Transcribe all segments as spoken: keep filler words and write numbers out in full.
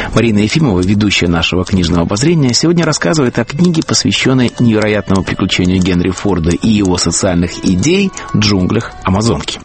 Марина Ефимова, ведущая нашего книжного обозрения, сегодня рассказывает о книге, посвященной невероятному приключению Генри Форда и его социальных идей в джунглях Амазонки.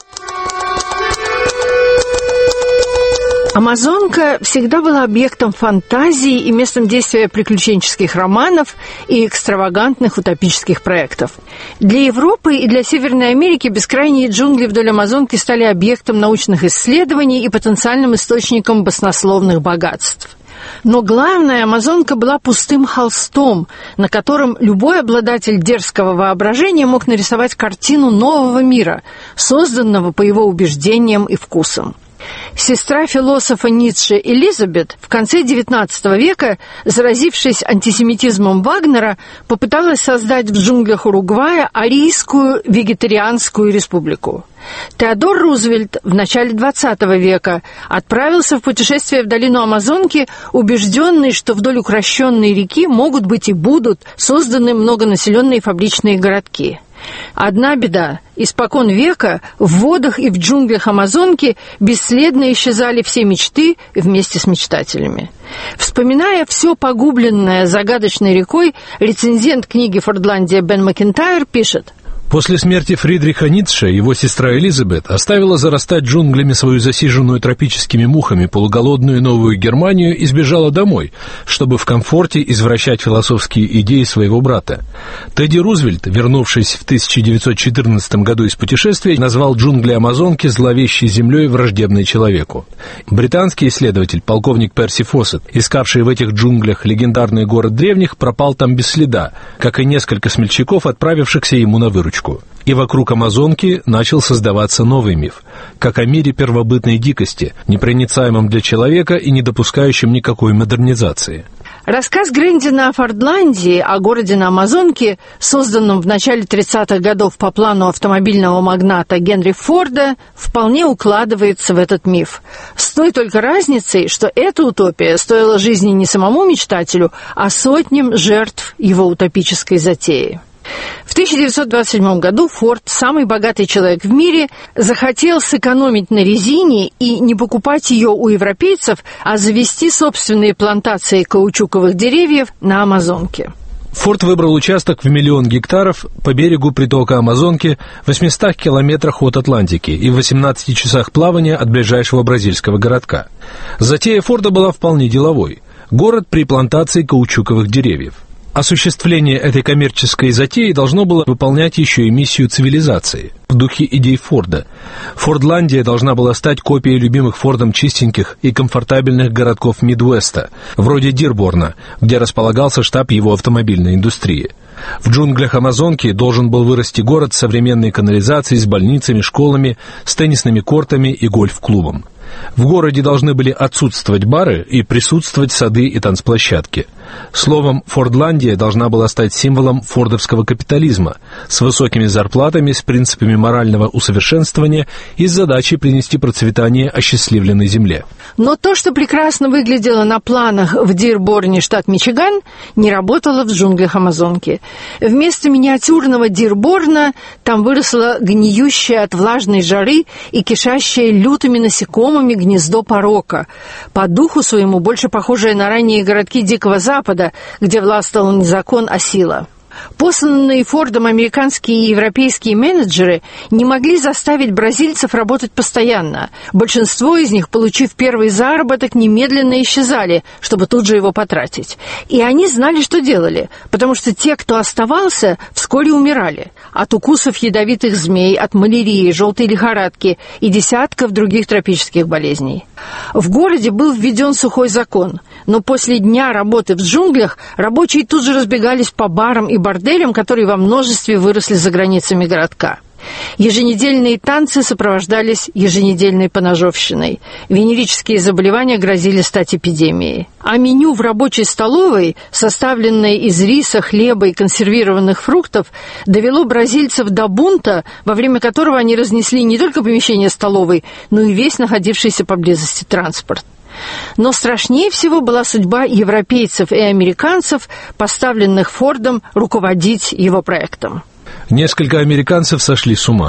Амазонка всегда была объектом фантазии и местом действия приключенческих романов и экстравагантных утопических проектов. Для Европы и для Северной Америки бескрайние джунгли вдоль Амазонки стали объектом научных исследований и потенциальным источником баснословных богатств. Но главное, Амазонка была пустым холстом, на котором любой обладатель дерзкого воображения мог нарисовать картину нового мира, созданного по его убеждениям и вкусам. Сестра философа Ницше Элизабет в конце девятнадцатого века, заразившись антисемитизмом Вагнера, попыталась создать в джунглях Уругвая арийскую вегетарианскую республику. Теодор Рузвельт в начале двадцатого века отправился в путешествие в долину Амазонки, убежденный, что вдоль укрощенной реки могут быть и будут созданы многонаселенные фабричные городки. Одна беда. Испокон века в водах и в джунглях Амазонки бесследно исчезали все мечты вместе с мечтателями. Вспоминая все погубленное загадочной рекой, рецензент книги «Фордландия» Бен Макентайр пишет: После смерти Фридриха Ницше его сестра Элизабет оставила зарастать джунглями свою засиженную тропическими мухами полуголодную Новую Германию и сбежала домой, чтобы в комфорте извращать философские идеи своего брата. Тедди Рузвельт, вернувшись в тысяча девятьсот четырнадцатом году из путешествия, назвал джунгли Амазонки зловещей землей, враждебной человеку. Британский исследователь, полковник Перси Фоссет, искавший в этих джунглях легендарный город древних, пропал там без следа, как и несколько смельчаков, отправившихся ему на выручку. И вокруг Амазонки начал создаваться новый миф, как о мире первобытной дикости, непроницаемом для человека и не допускающем никакой модернизации. Рассказ Грэндина о Фордландии, о городе на Амазонке, созданном в начале тридцатых годов по плану автомобильного магната Генри Форда, вполне укладывается в этот миф. С той только разницей, что эта утопия стоила жизни не самому мечтателю, а сотням жертв его утопической затеи. В тысяча девятьсот двадцать седьмом году Форд, самый богатый человек в мире, захотел сэкономить на резине и не покупать ее у европейцев, а завести собственные плантации каучуковых деревьев на Амазонке. Форд выбрал участок в миллион гектаров по берегу притока Амазонки в восьмистах километрах от Атлантики и в восемнадцати часах плавания от ближайшего бразильского городка. Затея Форда была вполне деловой. Город при плантации каучуковых деревьев. Осуществление этой коммерческой затеи должно было выполнять еще и миссию цивилизации, в духе идей Форда. Фордландия должна была стать копией любимых Фордом чистеньких и комфортабельных городков Мидуэста, вроде Дирборна, где располагался штаб его автомобильной индустрии. В джунглях Амазонки должен был вырасти город с современной канализацией, с больницами, школами, с теннисными кортами и гольф-клубом. В городе должны были отсутствовать бары и присутствовать сады и танцплощадки. Словом, Фордландия должна была стать символом фордовского капитализма с высокими зарплатами, с принципами морального усовершенствования и с задачей принести процветание осчастливленной земле. Но то, что прекрасно выглядело на планах в Дирборне, штат Мичиган, не работало в джунглях Амазонки. Вместо миниатюрного Дирборна там выросло гниющее от влажной жары и кишащее лютыми насекомыми гнездо порока, по духу своему больше похожее на ранние городки Дикого Запада, где властвовал не закон, а сила. Посланные Фордом американские и европейские менеджеры не могли заставить бразильцев работать постоянно. Большинство из них, получив первый заработок, немедленно исчезали, чтобы тут же его потратить. И они знали, что делали, потому что те, кто оставался, вскоре умирали. От укусов ядовитых змей, от малярии, желтой лихорадки и десятков других тропических болезней. В городе был введен сухой закон, но после дня работы в джунглях рабочие тут же разбегались по барам и борделям, которые во множестве выросли за границами городка. Еженедельные танцы сопровождались еженедельной поножовщиной. Венерические заболевания грозили стать эпидемией. А меню в рабочей столовой, составленное из риса, хлеба и консервированных фруктов, довело бразильцев до бунта, во время которого они разнесли не только помещение столовой, но и весь находившийся поблизости транспорт. Но страшнее всего была судьба европейцев и американцев, поставленных Фордом руководить его проектом. Несколько американцев сошли с ума.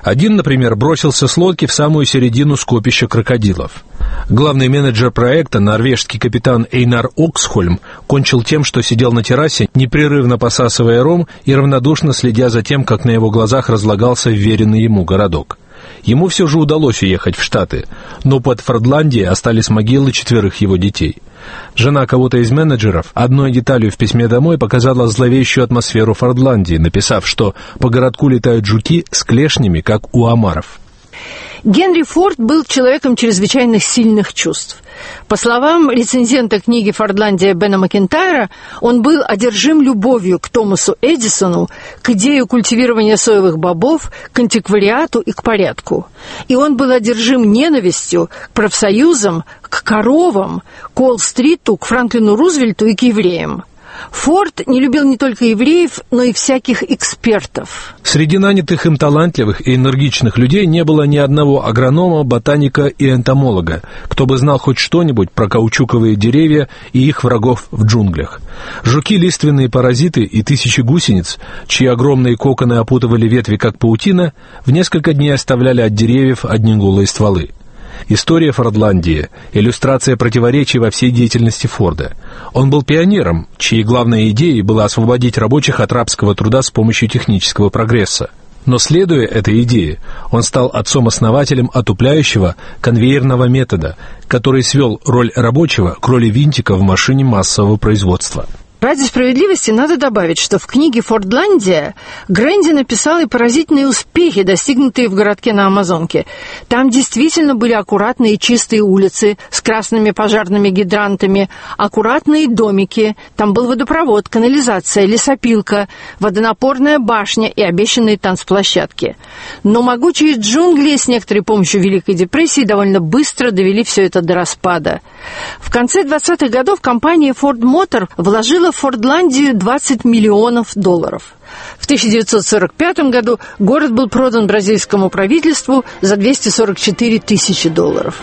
Один, например, бросился с лодки в самую середину скопища крокодилов. Главный менеджер проекта, норвежский капитан Эйнар Оксхольм, кончил тем, что сидел на террасе, непрерывно посасывая ром и равнодушно следя за тем, как на его глазах разлагался вверенный ему городок. Ему все же удалось уехать в Штаты, но под Фордландией остались могилы четверых его детей. Жена кого-то из менеджеров одной деталью в письме домой показала зловещую атмосферу Фордландии, написав, что по городку летают жуки с клешнями, как у омаров. Генри Форд был человеком чрезвычайно сильных чувств. По словам рецензента книги «Фордландия» Бена Макентайра, он был одержим любовью к Томасу Эдисону, к идее культивирования соевых бобов, к антиквариату и к порядку. И он был одержим ненавистью к профсоюзам, к коровам, к Уолл-стриту, к Франклину Рузвельту и к евреям. Форд не любил не только евреев, но и всяких экспертов. Среди нанятых им талантливых и энергичных людей не было ни одного агронома, ботаника и энтомолога, кто бы знал хоть что-нибудь про каучуковые деревья и их врагов в джунглях. Жуки, лиственные паразиты и тысячи гусениц, чьи огромные коконы опутывали ветви как паутина, в несколько дней оставляли от деревьев одни голые стволы. История Фордландии – иллюстрация противоречий во всей деятельности Форда. Он был пионером, чьей главной идеей было освободить рабочих от рабского труда с помощью технического прогресса. Но, следуя этой идее, он стал отцом-основателем отупляющего конвейерного метода, который свел роль рабочего к роли винтика в машине массового производства. Ради справедливости надо добавить, что в книге «Фордландия» Грэнди написал и поразительные успехи, достигнутые в городке на Амазонке. Там действительно были аккуратные чистые улицы с красными пожарными гидрантами, аккуратные домики, там был водопровод, канализация, лесопилка, водонапорная башня и обещанные танцплощадки. Но могучие джунгли с некоторой помощью Великой депрессии довольно быстро довели все это до распада. В конце двадцатых годов компания Ford Motor вложила в Фордландию двадцать миллионов долларов. В тысяча девятьсот сорок пятом году город был продан бразильскому правительству за двести сорок четыре тысячи долларов.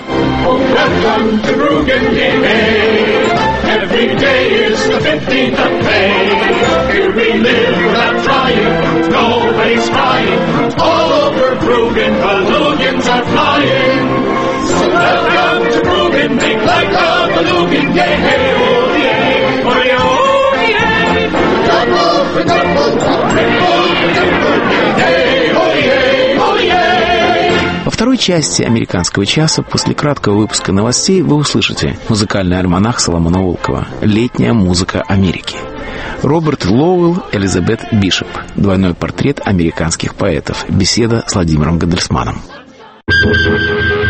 Во второй части «Американского часа» после краткого выпуска новостей вы услышите музыкальный альманах Соломона Волкова «Летняя музыка Америки». Роберт Лоуэлл, Элизабет Бишоп. Двойной портрет американских поэтов. Беседа с Владимиром Гандельсманом.